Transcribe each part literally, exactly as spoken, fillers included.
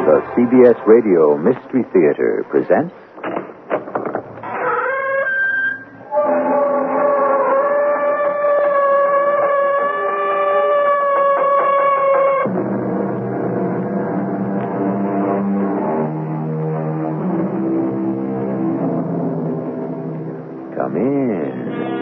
The C B S Radio Mystery Theater presents... Come in.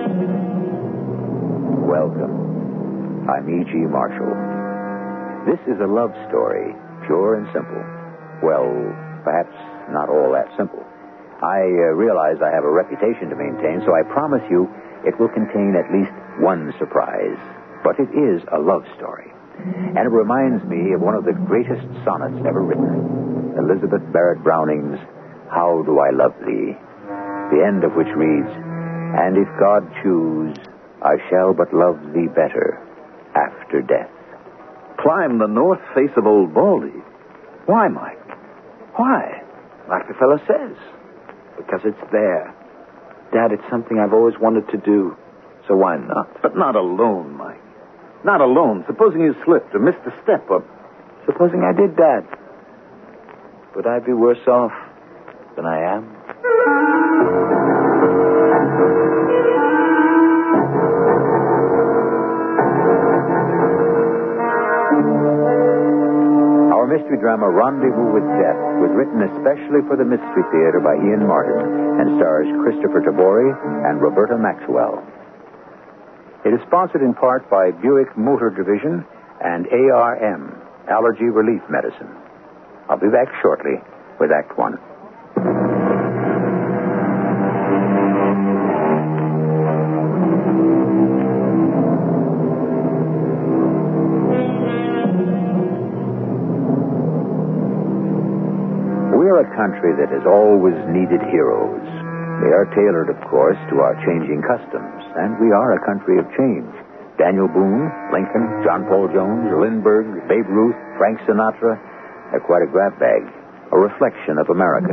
Welcome. I'm E G. Marshall. This is a love story, pure and simple. Well, perhaps not all that simple. I uh, realize I have a reputation to maintain, so I promise you it will contain at least one surprise. But it is a love story. And it reminds me of one of the greatest sonnets ever written, Elizabeth Barrett Browning's How Do I Love Thee? The end of which reads, And if God choose, I shall but love thee better after death. Climb the north face of Old Baldy. Why, Mike? Why? Like the fellow says. Because it's there. Dad, it's something I've always wanted to do. So why not? But not alone, Mike. Not alone. Supposing you slipped or missed a step or... Supposing I did, Dad. Would I be worse off than I am? Our mystery drama, Rendezvous with Death, was written especially for the Mystery Theater by Ian Martin and stars Christopher Tabori and Roberta Maxwell. It is sponsored in part by Buick Motor Division and A R M, Allergy Relief Medicine. I'll be back shortly with Act One. We're a country that has always needed heroes. They are tailored, of course, to our changing customs, and we are a country of change. Daniel Boone, Lincoln, John Paul Jones, Lindbergh, Babe Ruth, Frank Sinatra, they're quite a grab bag, a reflection of America.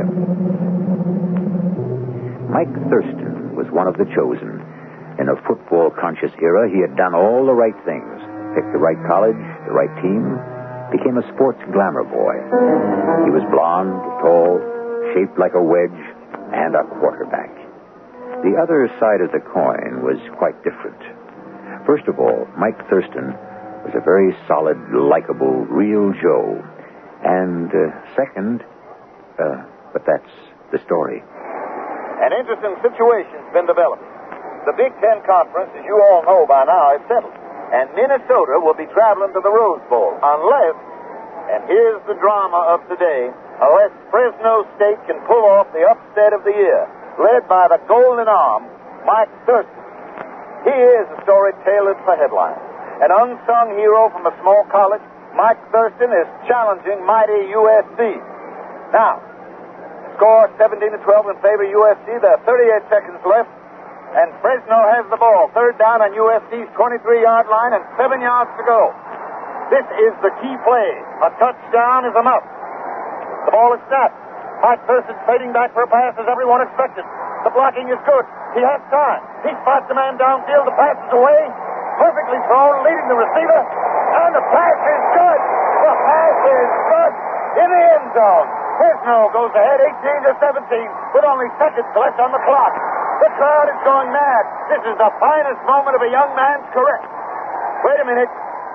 Mike Thurston was one of the chosen. In a football-conscious era, he had done all the right things, picked the right college, the right team, became a sports glamour boy. He was blond, tall, shaped like a wedge, and a quarterback. The other side of the coin was quite different. First of all, Mike Thurston was a very solid, likable, real Joe. And uh, second, uh, but that's the story. An interesting situation's been developed. The Big Ten Conference, as you all know by now, is settled. And Minnesota will be traveling to the Rose Bowl unless, and here's the drama of today, unless Fresno State can pull off the upset of the year, led by the Golden Arm, Mike Thurston. He is a story tailored for headlines. An unsung hero from a small college, Mike Thurston is challenging mighty U S C. Now, score seventeen to twelve in favor of U S C. There are thirty-eight seconds left. And Fresno has the ball. Third down on U S C's twenty-three-yard line and seven yards to go. This is the key play. A touchdown is enough. The ball is snapped. Mike Thurston fading back for a pass as everyone expected. The blocking is good. He has time. He spots the man downfield. The pass is away. Perfectly thrown, leading the receiver. And the pass is good. The pass is good in the end zone. Fresno goes ahead eighteen to seventeen with only seconds left on the clock. The crowd is going mad. This is the finest moment of a young man's career. Wait a minute.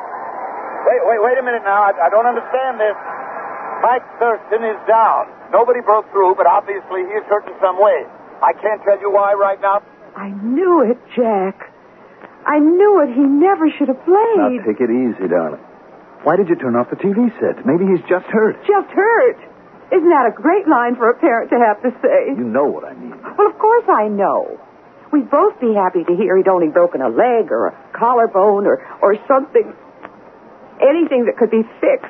Wait, wait, wait a minute now. I, I don't understand this. Mike Thurston is down. Nobody broke through, but obviously he is hurt in some way. I can't tell you why right now. I knew it, Jack. I knew it. He never should have played. Now, take it easy, darling. Why did you turn off the T V set? Maybe he's just hurt. Just hurt? Isn't that a great line for a parent to have to say? You know what I mean. Well, of course I know. We'd both be happy to hear he'd only broken a leg or a collarbone or, or something, anything that could be fixed.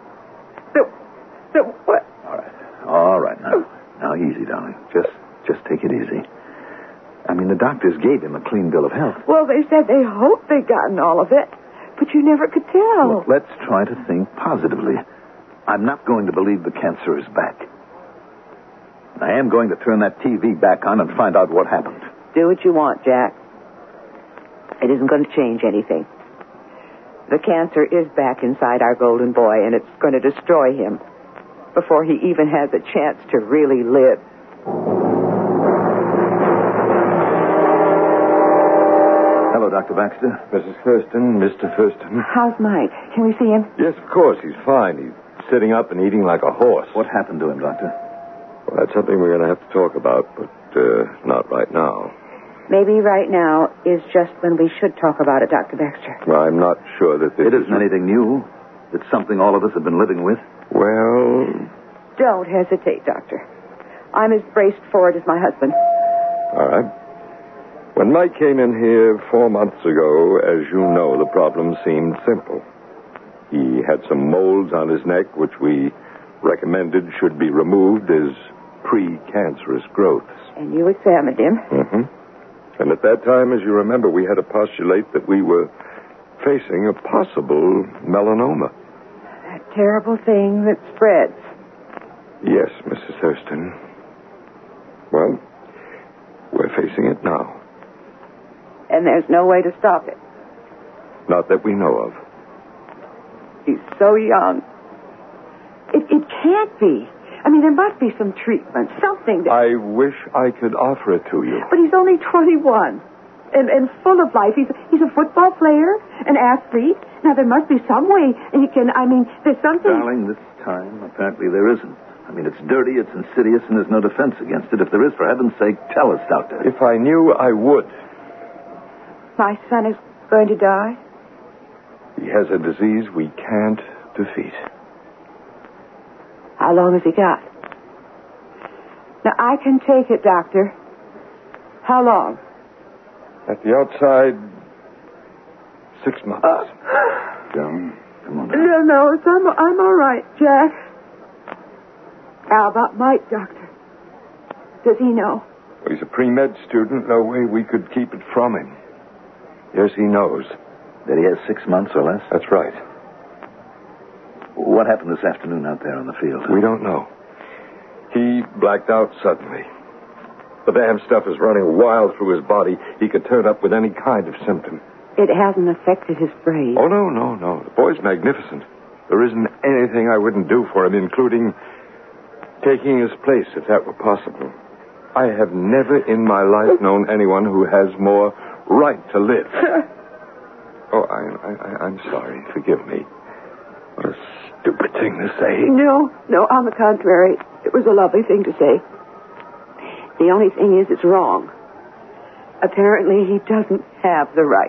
So, so what? All right. All right, now. Now, easy, darling. Just, just take it easy. I mean, the doctors gave him a clean bill of health. Well, they said they hoped they'd gotten all of it, but you never could tell. Look, let's try to think positively. I'm not going to believe the cancer is back. I am going to turn that T V back on and find out what happened. Do what you want, Jack. It isn't going to change anything. The cancer is back inside our golden boy, and it's going to destroy him. before he even has a chance to really live. Hello, Doctor Baxter. Missus Thurston, Mister Thurston. How's Mike? Can we see him? Yes, of course. He's fine. He's sitting up and eating like a horse. What happened to him, Doctor? Well, that's something we're going to have to talk about, but uh, not right now. Maybe right now is just when we should talk about it, Doctor Baxter. Well, I'm not sure that this It isn't anything new. It's something all of us have been living with. Well... Don't hesitate, Doctor. I'm as braced for it as my husband. All right. When Mike came in here four months ago, as you know, the problem seemed simple. He had some moles on his neck, which we recommended should be removed as pre-cancerous growths. And you examined him. Mm-hmm. And at that time, as you remember, we had to postulate that we were facing a possible melanoma. That terrible thing that spreads. Yes, Missus Thurston. Well, we're facing it now. And there's no way to stop it. Not that we know of. He's so young. It, it can't be. I mean, there must be some treatment, something that... I wish I could offer it to you. But he's only twenty-one and, and full of life. He's, he's a football player, an athlete. Now, there must be some way he can... I mean, there's something... Darling, this time, apparently there isn't. I mean, it's dirty, it's insidious, and there's no defense against it. If there is, for heaven's sake, tell us, Doctor. If I knew, I would. My son is going to die? He has a disease we can't defeat. How long has he got? Now, I can take it, Doctor. How long? At the outside, six months. Uh, Joan, come on now. no, no, it's, I'm, I'm all right, Jack. How about Mike, Doctor? Does he know? Well, he's a pre-med student. No way we could keep it from him. Yes, he knows. That he has six months or less? That's right. What happened this afternoon out there on the field? We don't know. He blacked out suddenly. The damn stuff is running wild through his body. He could turn up with any kind of symptom. It hasn't affected his brain. Oh, no, no, no. The boy's magnificent. There isn't anything I wouldn't do for him, including taking his place, if that were possible. I have never in my life known anyone who has more right to live. Oh, I, I, I'm sorry. Forgive me. What a stupid thing to say. No, no, on the contrary. It was a lovely thing to say. The only thing is, it's wrong. Apparently, he doesn't have the right.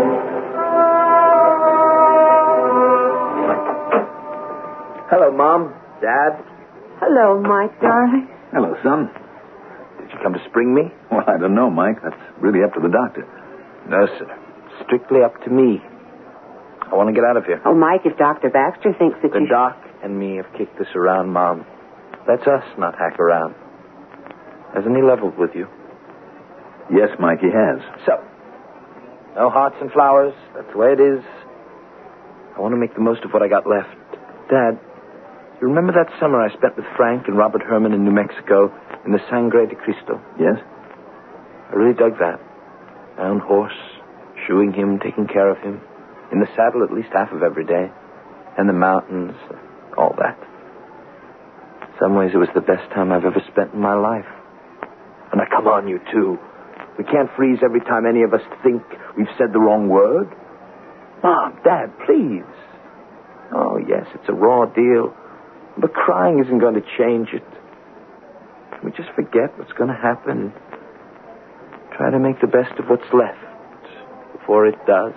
Hello, Mom. Dad. Hello, Mike, darling. Hello, son. Did you come to spring me? Well, I don't know, Mike. That's really up to the doctor. No, sir. Strictly up to me. I want to get out of here. Oh, Mike, if Doctor Baxter thinks that The you... doc and me have kicked this around, Mom. Let's us not hack around. Hasn't he leveled with you? Yes, Mike, he has. So, no hearts and flowers. That's the way it is. I want to make the most of what I got left. Dad, you remember that summer I spent with Frank and Robert Herman in New Mexico in the Sangre de Cristo? Yes? I really dug that. My own horse, shoeing him, taking care of him. In the saddle at least half of every day. And the mountains, all that. In some ways, it was the best time I've ever spent in my life. And now, come on, you two. We can't freeze every time any of us think we've said the wrong word. Mom, Dad, please. Oh, yes, it's a raw deal. But crying isn't going to change it. Can we just forget what's going to happen? Try to make the best of what's left before it does.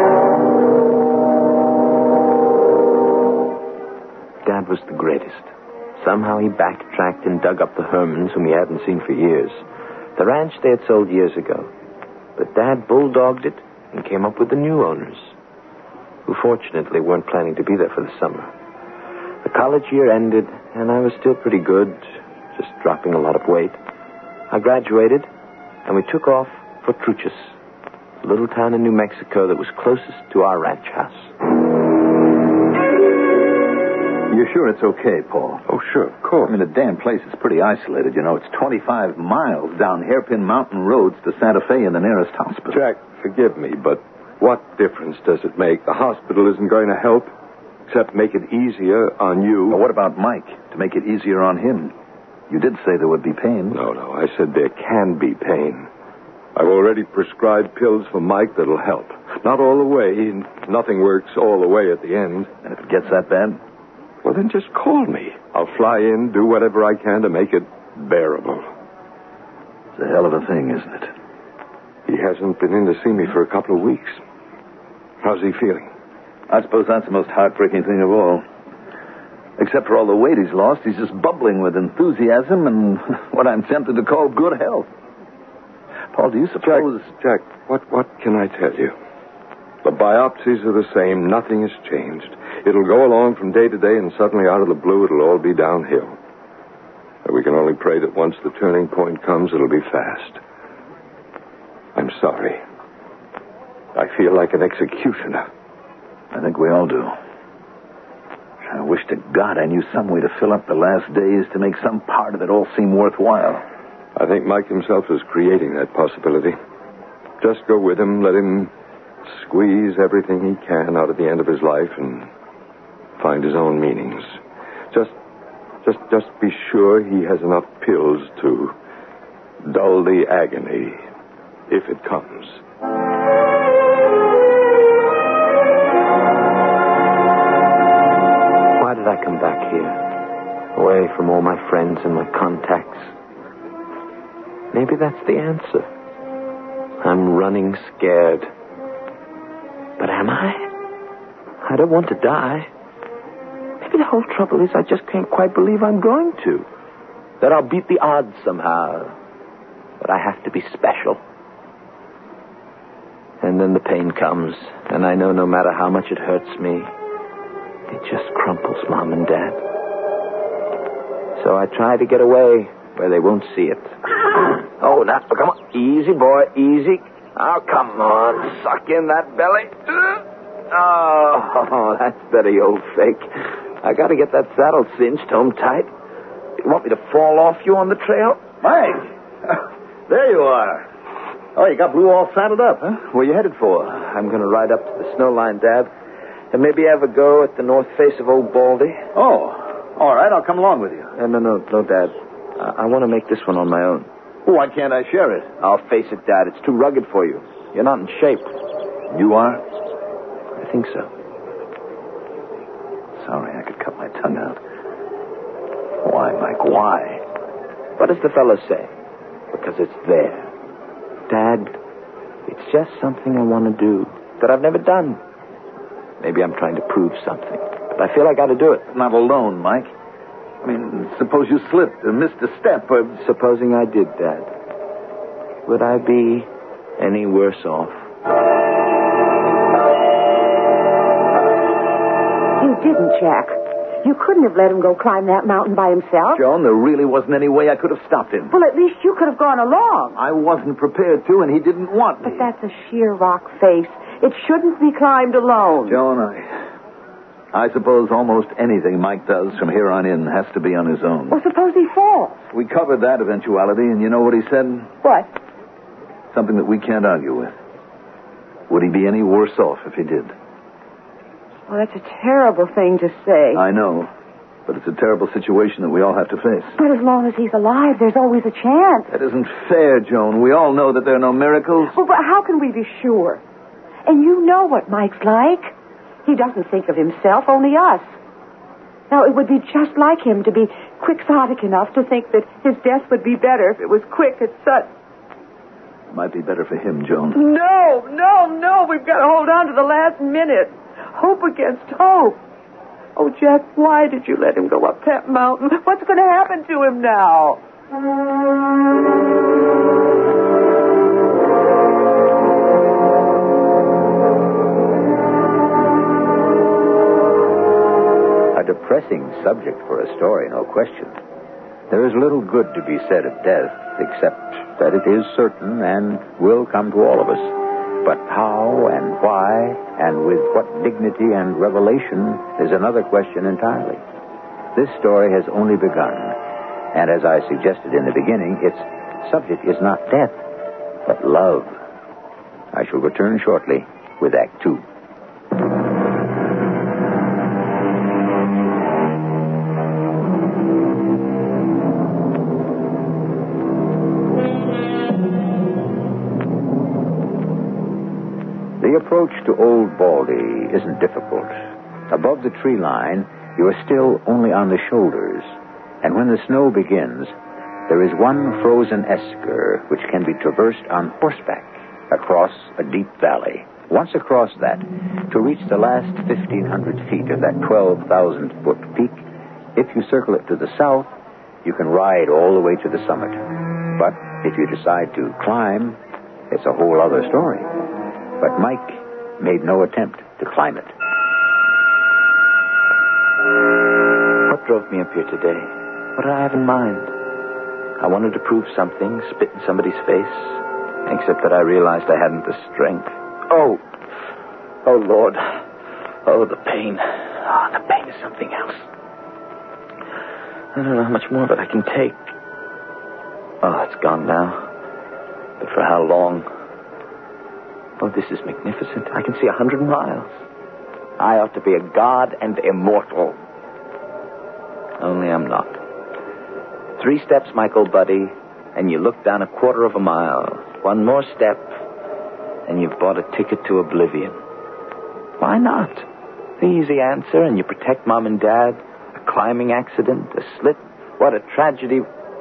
Dad was the greatest. Somehow he backtracked and dug up the Hermans, whom he hadn't seen for years. The ranch they had sold years ago. But Dad bulldogged it and came up with the new owners, who fortunately weren't planning to be there for the summer. The college year ended, and I was still pretty good, just dropping a lot of weight. I graduated, and we took off for Truchas, a little town in New Mexico that was closest to our ranch house. You're sure it's okay, Paul? Oh, sure, of course. I mean, the damn place is pretty isolated, you know. It's twenty-five miles down hairpin mountain roads to Santa Fe and the nearest hospital. Jack, forgive me, but what difference does it make? The hospital isn't going to help. except make it easier on you. But what about Mike, to make it easier on him? You did say there would be pain. No, no, I said there can be pain. I've already prescribed pills for Mike that'll help. Not all the way. Nothing works all the way at the end. And if it gets that bad? Well, then just call me. I'll fly in, do whatever I can to make it bearable. It's a hell of a thing, isn't it? He hasn't been in to see me for a couple of weeks. How's he feeling? I suppose that's the most heartbreaking thing of all. Except for all the weight he's lost, he's just bubbling with enthusiasm and what I'm tempted to call good health. Paul, do you suppose... Jack, Jack, what, what can I tell you? The biopsies are the same. Nothing has changed. It'll go along from day to day, and suddenly, out of the blue, it'll all be downhill. And we can only pray that once the turning point comes, it'll be fast. I'm sorry. I feel like an executioner. I think we all do. I wish to God I knew some way to fill up the last days to make some part of it all seem worthwhile. I think Mike himself is creating that possibility. Just go with him, let him squeeze everything he can out of the end of his life and find his own meanings. Just, just, just be sure he has enough pills to dull the agony, if it comes. Why did I come back here? Away from all my friends and my contacts. Maybe that's the answer. I'm running scared. But am I? I don't want to die. Maybe the whole trouble is I just can't quite believe I'm going to. That I'll beat the odds somehow. But I have to be special. And then the pain comes, and I know no matter how much it hurts me, it just crumples Mom and Dad. So I try to get away where they won't see it. Oh, now, come on. Easy, boy, easy. Oh, come on. Suck in that belly. Oh, that's better, you old fake. I got to get that saddle cinched home tight. You want me to fall off you on the trail? Mike! There you are. Oh, you got Blue all saddled up, huh? Where you headed for? I'm going to ride up to the snow line, Dad, and maybe have a go at the north face of Old Baldy. Oh, all right. I'll come along with you. Uh, no, no, no, Dad. I, I want to make this one on my own. Why can't I share it? I'll face it, Dad. It's too rugged for you. You're not in shape. You are? I think so. Sorry, I could cut my tongue out. Why, Mike, why? What does the fellow say? Because it's there. Dad, it's just something I want to do that I've never done. Maybe I'm trying to prove something, but I feel I got to do it. Not alone, Mike. I mean, suppose you slipped or missed a step or... Supposing I did, Dad. Would I be any worse off? You didn't, Jack. You couldn't have let him go climb that mountain by himself. Joan, there really wasn't any way I could have stopped him. Well, at least you could have gone along. I wasn't prepared to, and he didn't want me. But that's a sheer rock face. It shouldn't be climbed alone. Joan, I... I suppose almost anything Mike does from here on in has to be on his own. Well, suppose he falls. We covered that eventuality, and you know what he said? What? Something that we can't argue with. Would he be any worse off if he did? Well, that's a terrible thing to say. I know, but it's a terrible situation that we all have to face. But as long as he's alive, there's always a chance. That isn't fair, Joan. We all know that there are no miracles. Well, but how can we be sure? And you know what Mike's like. He doesn't think of himself, only us. Now, it would be just like him to be quixotic enough to think that his death would be better if it was quick at such... It might be better for him, Joan. No, no, no. We've got to hold on to the last minute. Hope against hope. Oh, Jack, why did you let him go up that mountain? What's going to happen to him now? A depressing subject for a story, no question. There is little good to be said of death, except that it is certain and will come to all of us. But how and why and with what dignity and revelation is another question entirely. This story has only begun, and as I suggested in the beginning, its subject is not death, but love. I shall return shortly with Act Two. approach to Old Baldy isn't difficult. Above the tree line, you are still only on the shoulders, and when the snow begins, there is one frozen esker which can be traversed on horseback across a deep valley. Once across that, to reach the last fifteen hundred feet of that twelve thousand foot peak, if you circle it to the south, you can ride all the way to the summit. But if you decide to climb, it's a whole other story. But Mike made no attempt to climb it. What drove me up here today? What did I have in mind? I wanted to prove something, spit in somebody's face, except that I realized I hadn't the strength. Oh, oh, Lord. Oh, the pain. Oh, the pain is something else. I don't know how much more of it I can take. Oh, it's gone now. But for how long? Oh, this is magnificent. I can see a hundred miles. I ought to be a god and immortal. Only I'm not. Three steps, Michael, buddy, and you look down a quarter of a mile. One more step, and you've bought a ticket to oblivion. Why not? The easy answer, and you protect Mom and Dad. A climbing accident, a slip. What a tragedy.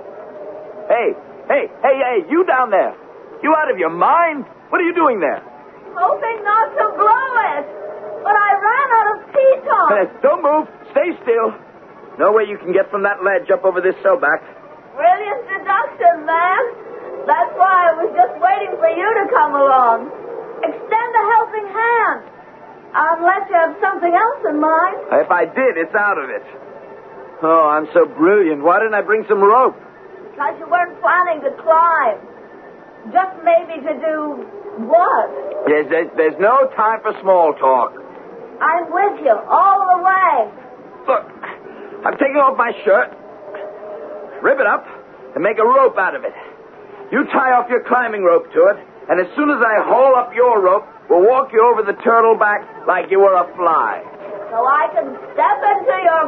Hey, hey, hey, hey, you down there. You out of your mind? What are you doing there? Hoping not to blow it. But I ran out of Teton. Hey, don't move. Stay still. No way you can get from that ledge up over this sellback. Brilliant deduction, man. That's why I was just waiting for you to come along. Extend a helping hand. Unless you have something else in mind. If I did, it's out of it. Oh, I'm so brilliant. Why didn't I bring some rope? Because you weren't planning to climb. Just maybe to do what? Yes, there's, there's no time for small talk. I'm with you all the way. Look, I'm taking off my shirt. Rip it up and make a rope out of it. You tie off your climbing rope to it, and as soon as I haul up your rope, we'll walk you over the turtle back like you were a fly. So I can step into your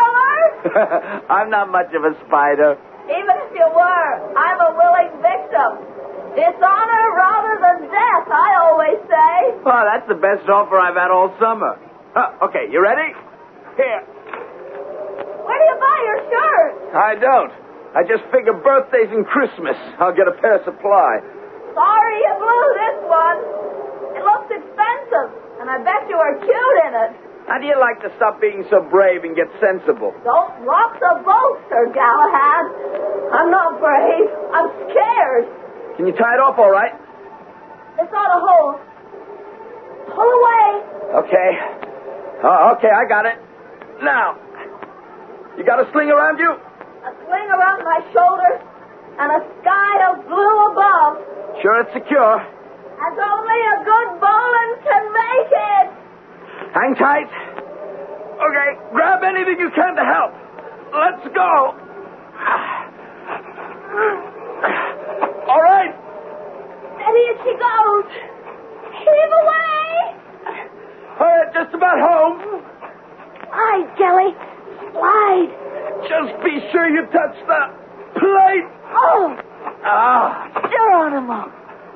parlor? I'm not much of a spider. Even if you were, I'm a willing victim. Dishonor rather than death, I always say. Well, that's the best offer I've had all summer. Uh, okay, you ready? Here. Where do you buy your shirt? I don't. I just figure birthdays and Christmas, I'll get a pair supply. Sorry you blew this one. It looks expensive, and I bet you are cute in it. How do you like to stop being so brave and get sensible? Don't rock the boat, Sir Galahad. I'm not brave. I'm scared. Can you tie it off all right? It's on a hold. Pull away. Okay. Oh, okay, I got it. Now, you got a sling around you? A sling around my shoulders and a sky of blue above. Sure it's secure. As only a good bowling can make it. Hang tight. Okay, grab anything you can to help. Let's go. All right. Steady as she goes. Heave away. All right, just about home. Slide, Jelly. Slide. Just be sure you touch the plate. Oh. Ah. Geronimo.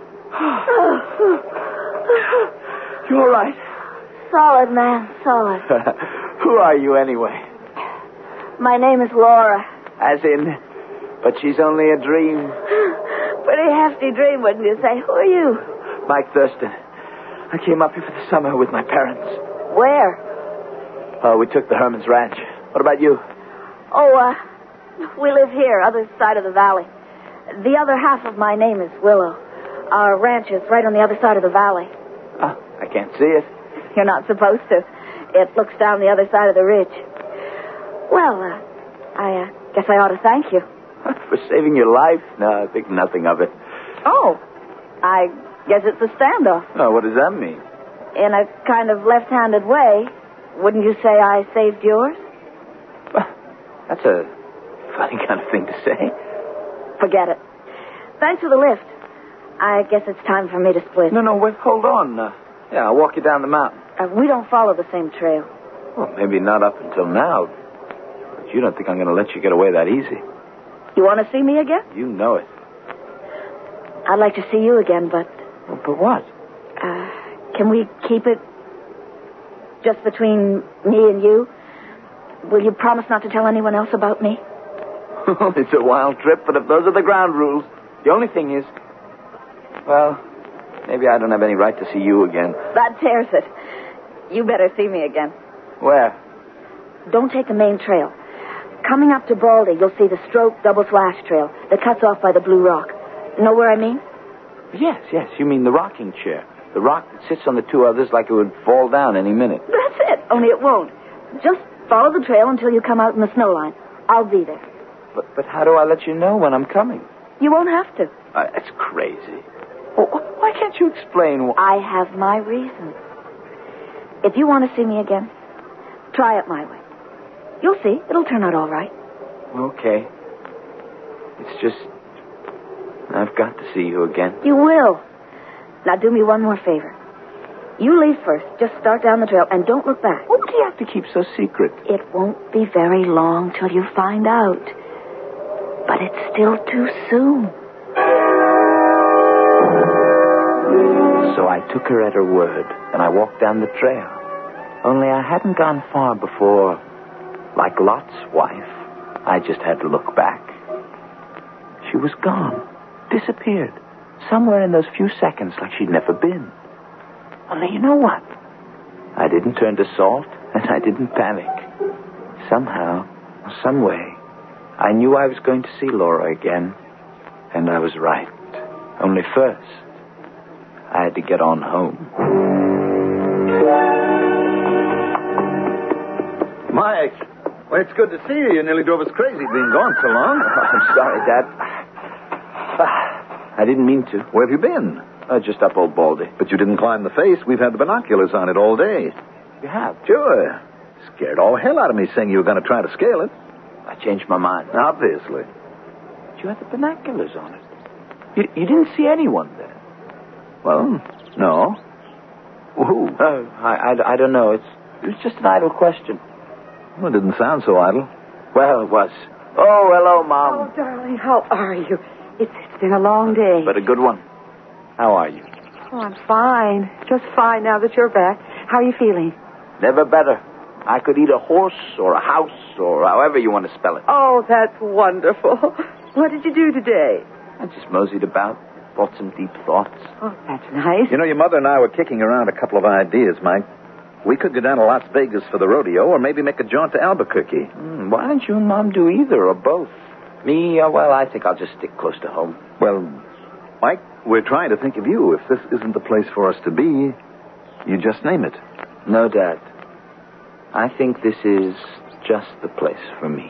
You all right? Solid, man. Solid. Who are you, anyway? My name is Laura. As in, but she's only a dream. Pretty hefty dream, wouldn't you say? Who are you? Mike Thurston. I came up here for the summer with my parents. Where? Oh, we took the Herman's Ranch. What about you? Oh, uh, we live here, other side of the valley. The other half of my name is Willow. Our ranch is right on the other side of the valley. Oh, I can't see it. You're not supposed to. It looks down the other side of the ridge. Well, uh, I uh, guess I ought to thank you. For saving your life? No, I think nothing of it. Oh, I guess it's a standoff. Oh, what does that mean? In a kind of left-handed way, wouldn't you say I saved yours? Well, that's a funny kind of thing to say. Forget it. Thanks for the lift. I guess it's time for me to split. No, no, wait, hold on. Uh, yeah, I'll walk you down the mountain. Uh, we don't follow the same trail. Well, maybe not up until now. But you don't think I'm going to let you get away that easy. You want to see me again? You know it. I'd like to see you again, but... Well, but what? Uh, Can we keep it just between me and you? Will you promise not to tell anyone else about me? It's a wild trip, but if those are the ground rules, the only thing is, well, maybe I don't have any right to see you again. That tears it. You better see me again. Where? Don't take the main trail. Coming up to Baldy, you'll see the Stroke Double Slash Trail that cuts off by the Blue Rock. Know where I mean? Yes, yes, you mean the rocking chair. The rock that sits on the two others like it would fall down any minute. That's it, only it won't. Just follow the trail until you come out in the snow line. I'll be there. But but how do I let you know when I'm coming? You won't have to. Uh, that's crazy. Well, why can't you explain why? I have my reasons. If you want to see me again, try it my way. You'll see. It'll turn out all right. Okay. It's just, I've got to see you again. You will. Now do me one more favor. You leave first. Just start down the trail and don't look back. What do you have to keep so secret? It won't be very long till you find out. But it's still too soon. So I took her at her word, and I walked down the trail. Only I hadn't gone far before, like Lot's wife, I just had to look back. She was gone, disappeared, somewhere in those few seconds like she'd never been. Only you know what? I didn't turn to salt, and I didn't panic. Somehow, some way, I knew I was going to see Laura again, and I was right. Only first, I had to get on home. Mike, well, it's good to see you. You nearly drove us crazy being gone so long. I'm sorry, Dad. I didn't mean to. Where have you been? Uh, just up Old Baldy. But you didn't climb the face. We've had the binoculars on it all day. You have? Sure. Scared all hell out of me saying you were going to try to scale it. I changed my mind. Obviously. But you had the binoculars on it. You, you didn't see anyone there. Well, no. Who? Oh, I, I, I don't know. It's, it was just an idle question. Well, it didn't sound so idle. Well, it was. Oh, hello, Mom. Oh, darling, how are you? It's, it's been a long day. But a good one. How are you? Oh, I'm fine. Just fine now that you're back. How are you feeling? Never better. I could eat a horse or a house or however you want to spell it. Oh, that's wonderful. What did you do today? I just moseyed about, thought some deep thoughts. Oh, that's nice. You know, your mother and I were kicking around a couple of ideas, Mike. We could go down to Las Vegas for the rodeo or maybe make a jaunt to Albuquerque. Mm, why don't you and Mom do either or both? Me, uh, well, I think I'll just stick close to home. Well, Mike, we're trying to think of you. If this isn't the place for us to be, you just name it. No, Dad. I think this is just the place for me.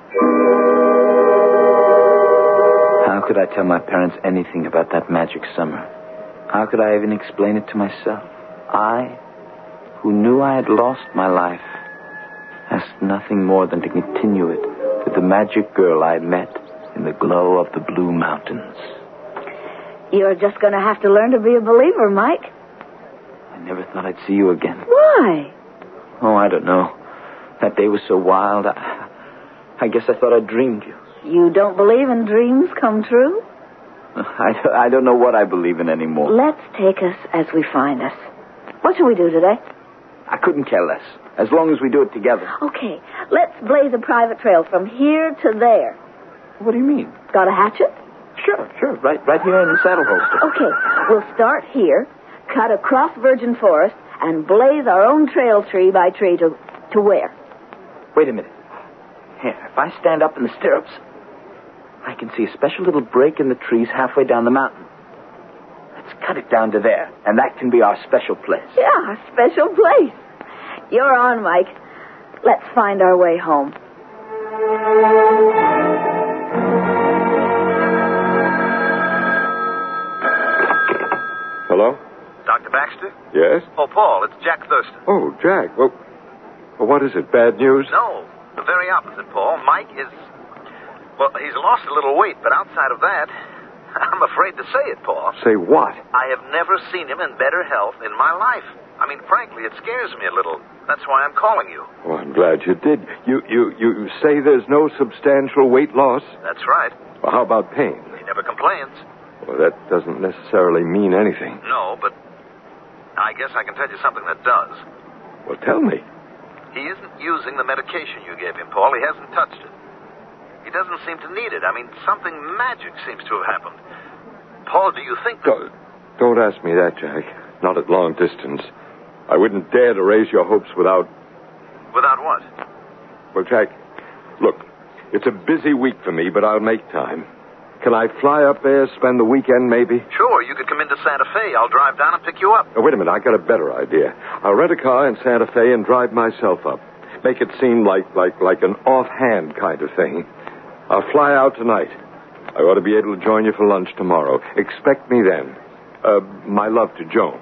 How could I tell my parents anything about that magic summer? How could I even explain it to myself? I, who knew I had lost my life, asked nothing more than to continue it with the magic girl I met in the glow of the Blue Mountains. You're just going to have to learn to be a believer, Mike. I never thought I'd see you again. Why? Oh, I don't know. That day was so wild. I, I guess I thought I dreamed you. You don't believe in dreams come true? I, I don't know what I believe in anymore. Let's take us as we find us. What shall we do today? I couldn't care less, as long as we do it together. Okay, let's blaze a private trail from here to there. What do you mean? Got a hatchet? Sure, sure. Right, right here in the saddle holster. Okay, we'll start here, cut across virgin forest, and blaze our own trail tree by tree to, to where? Wait a minute. Here, if I stand up in the stirrups, I can see a special little break in the trees halfway down the mountain. Let's cut it down to there, and that can be our special place. Yeah, a special place. You're on, Mike. Let's find our way home. Hello? Doctor Baxter? Yes? Oh, Paul, it's Jack Thurston. Oh, Jack. Well, well, what is it? Bad news? No, the very opposite, Paul. Mike is... Well, he's lost a little weight, but outside of that, I'm afraid to say it, Paul. Say what? I have never seen him in better health in my life. I mean, frankly, it scares me a little. That's why I'm calling you. Well, I'm glad you did. You, you, you say there's no substantial weight loss? That's right. Well, how about pain? He never complains. Well, that doesn't necessarily mean anything. No, but I guess I can tell you something that does. Well, tell me. He isn't using the medication you gave him, Paul. He hasn't touched it. He doesn't seem to need it. I mean, something magic seems to have happened. Paul, do you think that... Don't, don't ask me that, Jack. Not at long distance. I wouldn't dare to raise your hopes without... Without what? Well, Jack, look, it's a busy week for me, but I'll make time. Can I fly up there, spend the weekend, maybe? Sure, you could come into Santa Fe. I'll drive down and pick you up. Oh, wait a minute, I got a better idea. I'll rent a car in Santa Fe and drive myself up. Make it seem like, like, like an offhand kind of thing. I'll fly out tonight. I ought to be able to join you for lunch tomorrow. Expect me then. Uh, my love to Joan.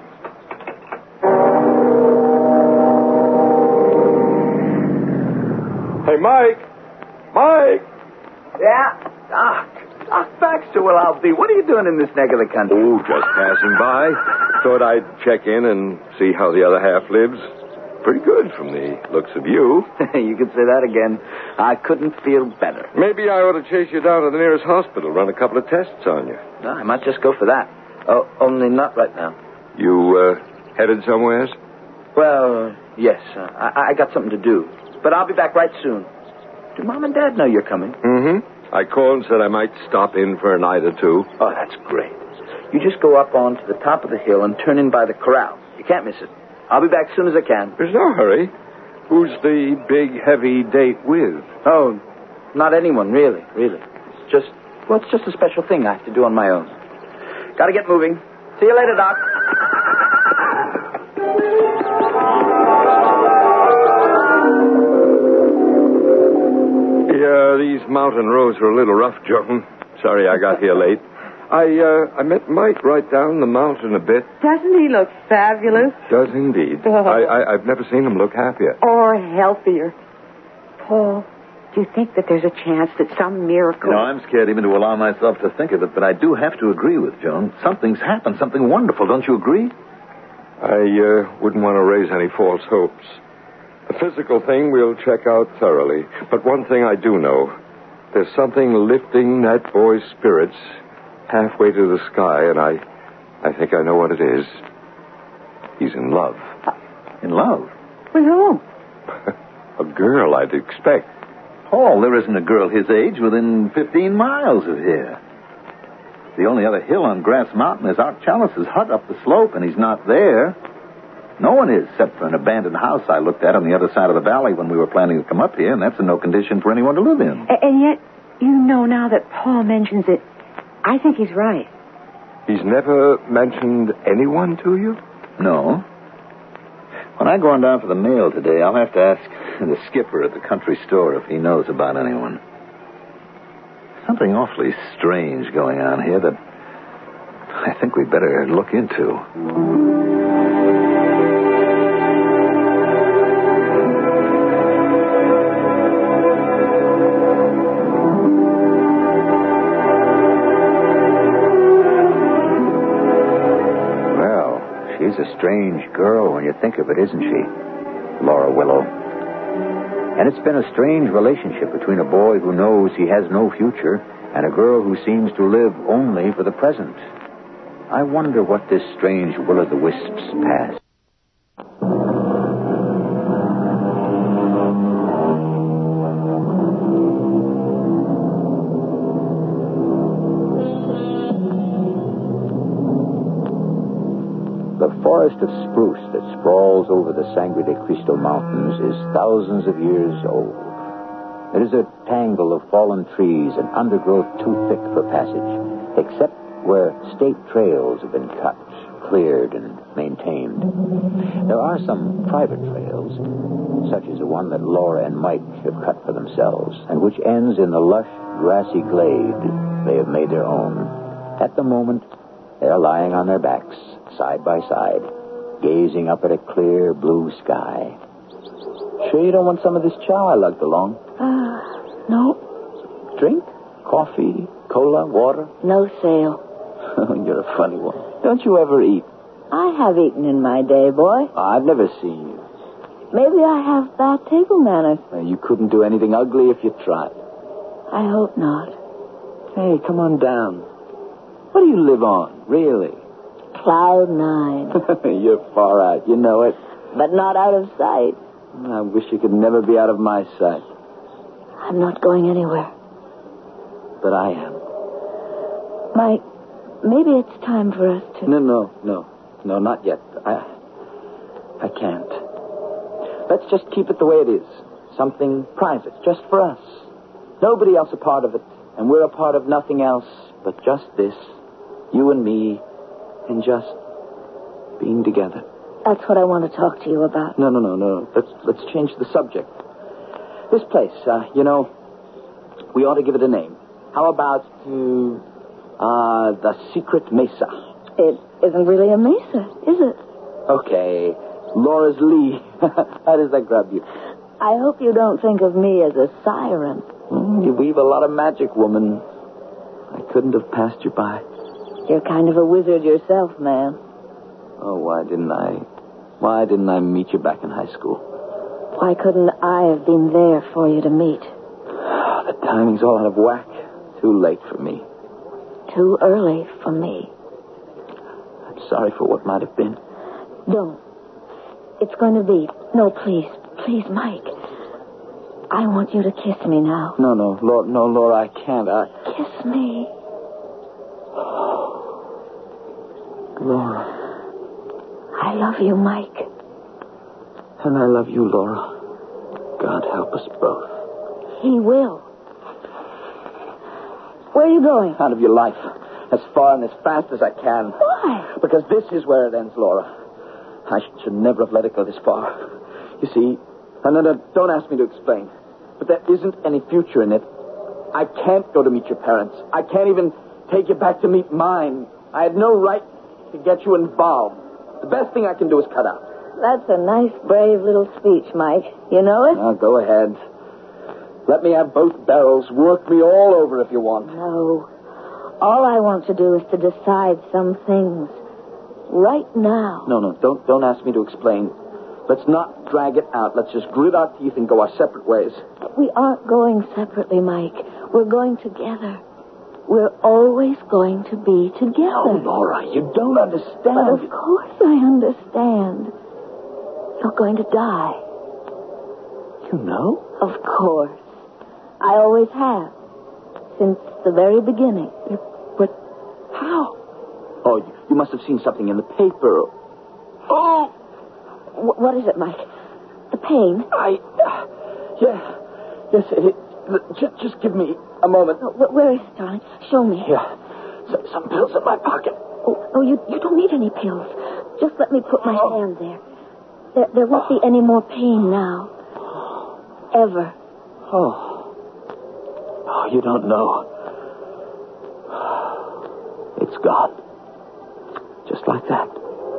Hey, Mike! Mike! Yeah? Doc. Doc Baxter, well, I'll be. What are you doing in this neck of the country? Oh, just passing by. Thought I'd check in and see how the other half lives. Pretty good from the looks of you. You could say that again. I couldn't feel better. Maybe I ought to chase you down to the nearest hospital, run a couple of tests on you. No, I might just go for that. Oh, only not right now. You, uh, headed somewheres? Well, yes. Uh, I, I got something to do. But I'll be back right soon. Do Mom and Dad know you're coming? Mm-hmm. I called and said I might stop in for a night or two. Oh, that's great. You just go up onto the top of the hill and turn in by the corral. You can't miss it. I'll be back as soon as I can. There's no hurry. Who's the big, heavy date with? Oh, not anyone, really, really. It's just, well, it's just a special thing I have to do on my own. Gotta get moving. See you later, Doc. Yeah, these mountain roads are a little rough, Joan. Sorry I got here late. I, uh, I met Mike right down the mountain a bit. Doesn't he look fabulous? Does indeed. Oh. I, I, I've never seen him look happier. Or healthier. Paul, do you think that there's a chance that some miracle... No, I'm scared even to allow myself to think of it, but I do have to agree with Joan. Something's happened, something wonderful. Don't you agree? I uh, wouldn't want to raise any false hopes. The physical thing we'll check out thoroughly. But one thing I do know. There's something lifting that boy's spirits halfway to the sky, and I I think I know what it is. He's in love. In love? With whom? A girl, I'd expect. Paul, there isn't a girl his age within fifteen miles of here. The only other hill on Grass Mountain is Art Chalice's hut up the slope, and he's not there. No one is, except for an abandoned house I looked at on the other side of the valley when we were planning to come up here, and that's in no condition for anyone to live in. A- and yet, you know now that Paul mentions it, I think he's right. He's never mentioned anyone to you? No. When I go on down for the mail today, I'll have to ask the skipper at the country store if he knows about anyone. Something awfully strange going on here that I think we'd better look into. She's a strange girl when you think of it, isn't she? Laura Willow. And it's been a strange relationship between a boy who knows he has no future and a girl who seems to live only for the present. I wonder what this strange will-o'-the-wisp's past. The forest of spruce that sprawls over the Sangre de Cristo Mountains is thousands of years old. It is a tangle of fallen trees and undergrowth too thick for passage, except where state trails have been cut, cleared, and maintained. There are some private trails, such as the one that Laura and Mike have cut for themselves, and which ends in the lush, grassy glade they have made their own. At the moment, they are lying on their backs, side by side, gazing up at a clear blue sky. Sure you don't want some of this chow I lugged along? Ah, uh, no. Drink? Coffee? Cola? Water? No sale. You're a funny one. Don't you ever eat? I have eaten in my day, boy. I've never seen you. Maybe I have bad table manners. Uh, you couldn't do anything ugly if you tried. I hope not. Hey, come on down. What do you live on, really? cloud nine. You're far out. You know it. But not out of sight. I wish you could never be out of my sight. I'm not going anywhere. But I am. Mike, maybe it's time for us to... No, no, no. No, not yet. I... I can't. Let's just keep it the way it is. Something private, just for us. Nobody else a part of it. And we're a part of nothing else but just this. You and me. And just being together. That's what I want to talk to you about. No, no, no, no. Let's, let's change the subject. This place, uh, you know, we ought to give it a name. How about to, uh, the Secret Mesa? It isn't really a mesa, is it? Okay. Laura's Lee. How does that grab you? I hope you don't think of me as a siren. Mm, you weave a lot of magic, woman. I couldn't have passed you by. You're kind of a wizard yourself, man. Oh, why didn't I... Why didn't I meet you back in high school? Why couldn't I have been there for you to meet? The timing's all out of whack. Too late for me. Too early for me. I'm sorry for what might have been. Don't. It's going to be... No, please. Please, Mike. I want you to kiss me now. No, no, Laura, no, Laura, I can't. I... Kiss me. Laura. I love you, Mike. And I love you, Laura. God help us both. He will. Where are you going? Out of your life. As far and as fast as I can. Why? Because this is where it ends, Laura. I should never have let it go this far. You see, no, no, no, don't ask me to explain. But there isn't any future in it. I can't go to meet your parents. I can't even take you back to meet mine. I had no right to get you involved. The best thing I can do is cut out. That's a nice, brave little speech, Mike. You know it? Now, go ahead. Let me have both barrels. Work me all over if you want. No. All I want to do is to decide some things. Right now. No, no, don't, don't ask me to explain. Let's not drag it out. Let's just grit our teeth and go our separate ways. But we aren't going separately, Mike. We're going together. We're always going to be together. Oh, Laura, you don't understand. But of course I understand. You're going to die. You know? Of course. I always have. Since the very beginning. But how? Oh, you, you must have seen something in the paper. Oh! W- what is it, Mike? The pain? I... Uh, yeah. Yes, it, it, just, just give me a moment. Oh, where is it, darling? Show me. Here. Some, some pills in my pocket. Oh, oh you, you don't need any pills. Just let me put my oh. hand there. There, there won't oh. be any more pain now. Ever. Oh. Oh, you don't know. It's gone. Just like that.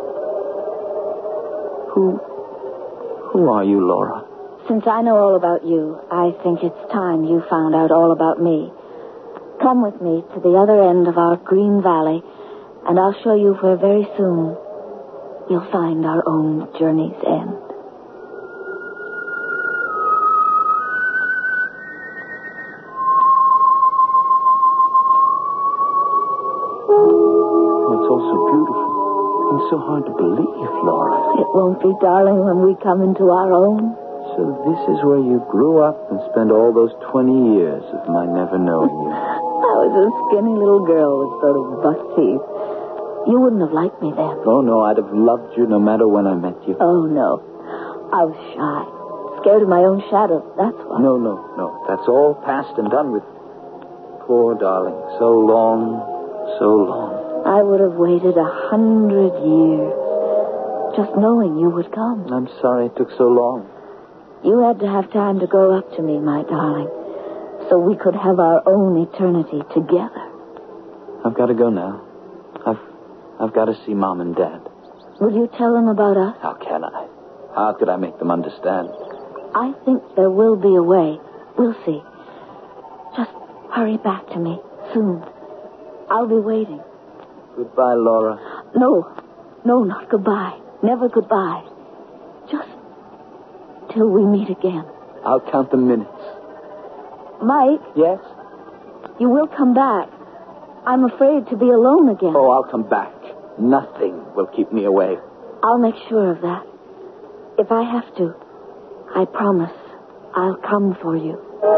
Who... Who are you, Laura? Since I know all about you, I think it's time you found out all about me. Come with me to the other end of our green valley, and I'll show you where very soon we'll find our own journey's end. So hard to believe, Laura. It won't be, darling, when we come into our own. So this is where you grew up and spent all those twenty years of my never knowing you. I was a skinny little girl with sort of buck teeth. You wouldn't have liked me then. Oh, no, I'd have loved you no matter when I met you. Oh, no. I was shy. Scared of my own shadow, that's why. No, no, no. That's all past and done with. Poor darling. So long, so long. I would have waited a hundred years, just knowing you would come. I'm sorry it took so long. You had to have time to grow up to me, my darling, so we could have our own eternity together. I've got to go now. I've, I've got to see Mom and Dad. Will you tell them about us? How can I? How could I make them understand? I think there will be a way. We'll see. Just hurry back to me soon. I'll be waiting. Goodbye, Laura. No, no, not goodbye. Never goodbye. Just till we meet again. I'll count the minutes. Mike? Yes? You will come back. I'm afraid to be alone again. Oh, I'll come back. Nothing will keep me away. I'll make sure of that. If I have to, I promise I'll come for you.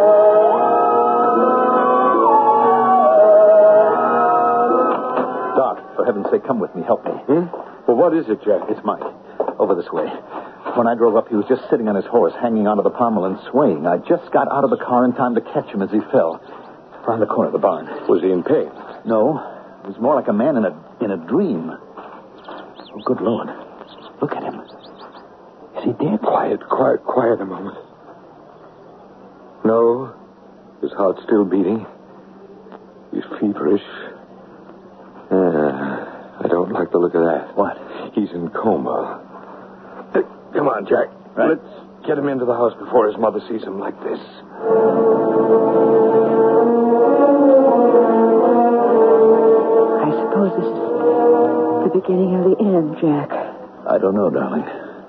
Doc, for heaven's sake, come with me. Help me. Hmm? Well, what is it, Jack? It's Mike. Over this way. When I drove up, he was just sitting on his horse, hanging onto the pommel and swaying. I just got out of the car in time to catch him as he fell. Around the corner of the barn. Was he in pain? No. It was more like a man in a in a dream. Oh, good Lord. Look at him. Is he dead? Quiet, quiet, quiet a moment. No. His heart's still beating. He's feverish. Uh, I don't like the look of that. What? He's in coma. Hey, come on, Jack. Right. Let's get him into the house before his mother sees him like this. I suppose this is the beginning of the end, Jack. I don't know, darling.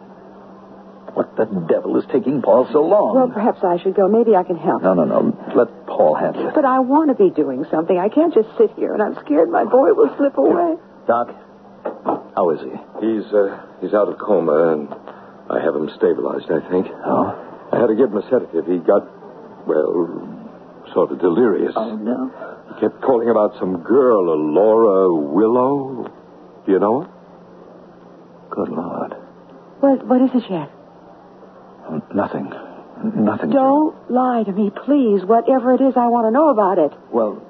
What the devil is taking Paul so long? Well, perhaps I should go. Maybe I can help. No, no, no. Let Paul handle it. But I want to be doing something. I can't just sit here, and I'm scared my boy will slip away. Doc, how is he? He's, uh, he's out of coma, and I have him stabilized, I think. Oh? I had to give him a sedative. He got, well, sort of delirious. Oh, no. He kept calling about some girl, a Laura Willow. Do you know her? Good Lord. What, what is it, Jack? Oh, nothing. Nothing. Don't lie to me, please. Whatever it is, I want to know about it. Well,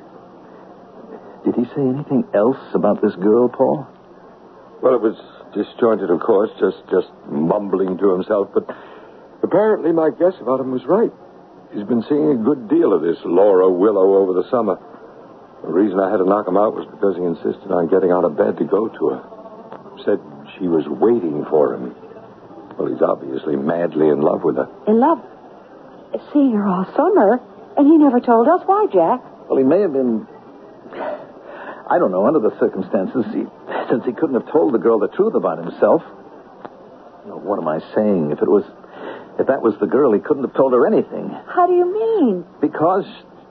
did he say anything else about this girl, Paul? Well, it was disjointed, of course, just, just mumbling to himself, but apparently my guess about him was right. He's been seeing a good deal of this Laura Willow over the summer. The reason I had to knock him out was because he insisted on getting out of bed to go to her. Said she was waiting for him. Well, he's obviously madly in love with her. In love? Seeing her all summer, and he never told us. Why, Jack? Well, he may have been... I don't know, under the circumstances, he, since he couldn't have told the girl the truth about himself. You know, what am I saying? If it was... If that was the girl, he couldn't have told her anything. How do you mean? Because...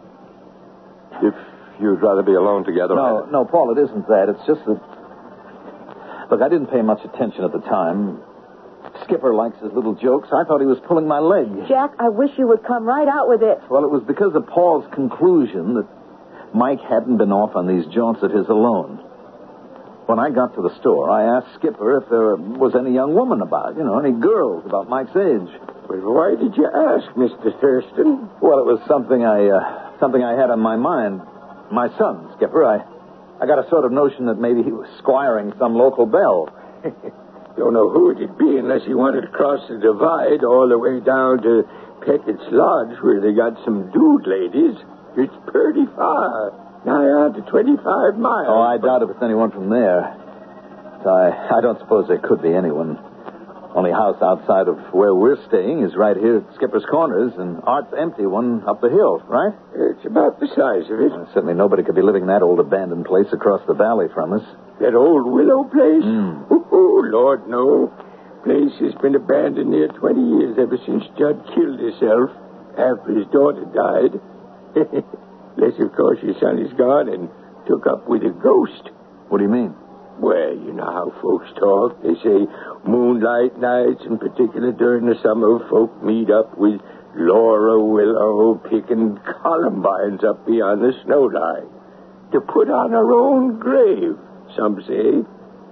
If you'd rather be alone together... No, I... no, Paul, it isn't that. It's just that... Look, I didn't pay much attention at the time. Skipper likes his little jokes. I thought he was pulling my leg. Jack, I wish you would come right out with it. Well, it was because of Paul's conclusion that Mike hadn't been off on these jaunts of his alone. When I got to the store, I asked Skipper if there was any young woman about, you know, any girls about Mike's age. Well, why did you ask, Mister Thurston? Well, it was something I, uh, something I had on my mind. My son, Skipper. I, I got a sort of notion that maybe he was squiring some local belle. Don't know who it'd be unless he wanted to cross the divide all the way down to Peckett's Lodge, where they got some dude ladies. It's pretty far. Nigh on to twenty-five miles. Oh, I doubt if it's anyone from there. I, I don't suppose there could be anyone. Only house outside of where we're staying is right here at Skipper's Corners, and Art's empty one up the hill, right? It's about the size of it. Well, certainly nobody could be living in that old abandoned place across the valley from us. That old Willow place? Mm. Oh, Lord, no. Place has been abandoned near twenty years, ever since Judd killed himself after his daughter died. Unless, of course, his son is gone and took up with a ghost. What do you mean? Well, you know how folks talk. They say moonlight nights, in particular during the summer, folk meet up with Laura Willow picking columbines up beyond the snow line to put on her own grave, some say.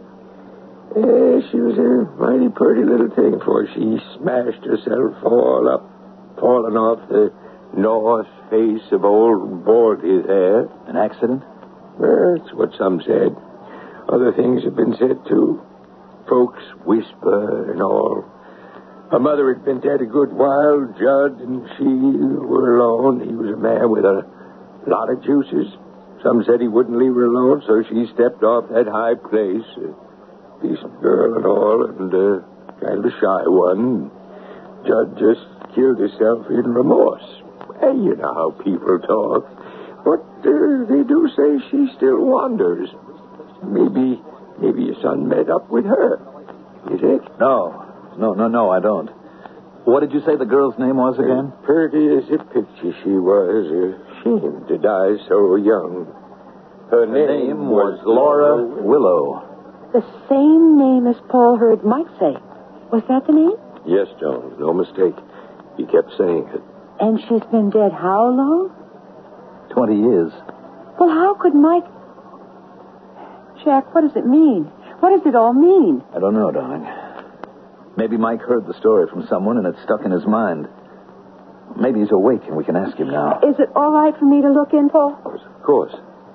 Eh, she was a mighty pretty little thing, for she smashed herself all up, falling off the north face of old Baldy's hair. An accident? Well, that's what some said. Other things have been said, too. Folks whisper and all. Her mother had been dead a good while. Judd and she were alone. He was a man with a lot of juices. Some said he wouldn't leave her alone, so she stepped off that high place. A decent girl and all, and uh, kind of a shy one. Judd just killed herself in remorse. Well, you know how people talk. But uh, they do say she still wanders. Maybe, maybe your son met up with her. You think? No. No, no, no, I don't. What did you say the girl's name was again? As pretty as a picture she was. A shame to die so young. Her, Her name, name was Laura Willow. The same name as Paul heard Mike say. Was that the name? Yes, Jones, no mistake. He kept saying it. And she's been dead how long? Twenty years. Well, how could Mike... Jack, what does it mean? What does it all mean? I don't know, darling. Maybe Mike heard the story from someone and it stuck in his mind. Maybe he's awake and we can ask him now. Is it all right for me to look in, Paul? Of course.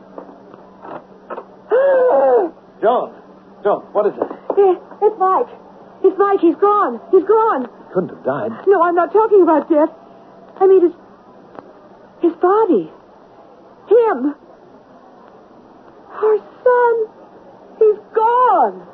John! John, what is it? Yeah, it's Mike. It's Mike. He's gone. He's gone. He couldn't have died. No, I'm not talking about death. I mean his... his body. Him. Our son. He's gone.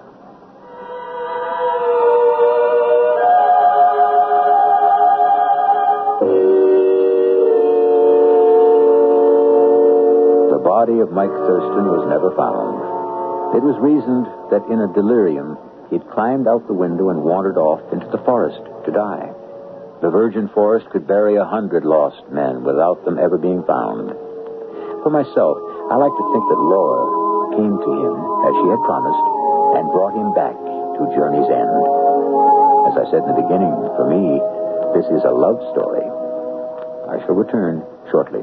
The body of Mike Thurston was never found. It was reasoned that in a delirium, he'd climbed out the window and wandered off into the forest to die. The virgin forest could bury a hundred lost men without them ever being found. For myself, I like to think that Laura came to him as she had promised and brought him back to Journey's End. As I said in the beginning, for me, this is a love story. I shall return shortly.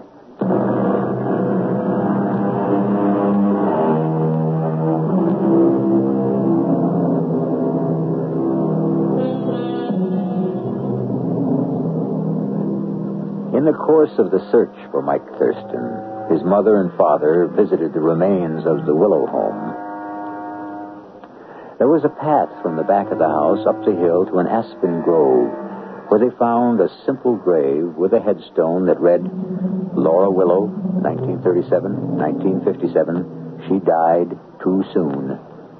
In the course of the search for Mike Thurston, his mother and father visited the remains of the Willow home. There was a path from the back of the house up the hill to an aspen grove, where they found a simple grave with a headstone that read, Laura Willow, nineteen thirty-seven to nineteen fifty-seven. She died too soon.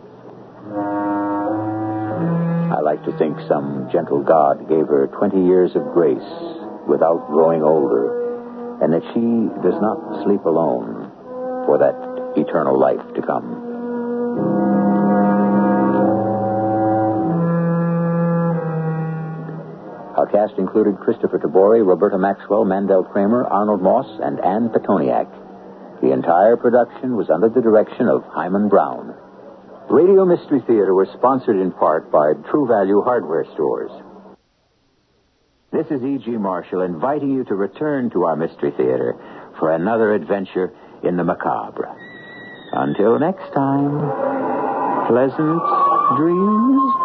I like to think some gentle God gave her twenty years of grace without growing older, and that she does not sleep alone for that eternal life to come. Our cast included Christopher Tabori, Roberta Maxwell, Mandel Kramer, Arnold Moss, and Ann Petoniak. The entire production was under the direction of Hyman Brown. Radio Mystery Theater was sponsored in part by True Value Hardware Stores. This is E G. Marshall inviting you to return to our Mystery Theater for another adventure in the macabre. Until next time, pleasant dreams.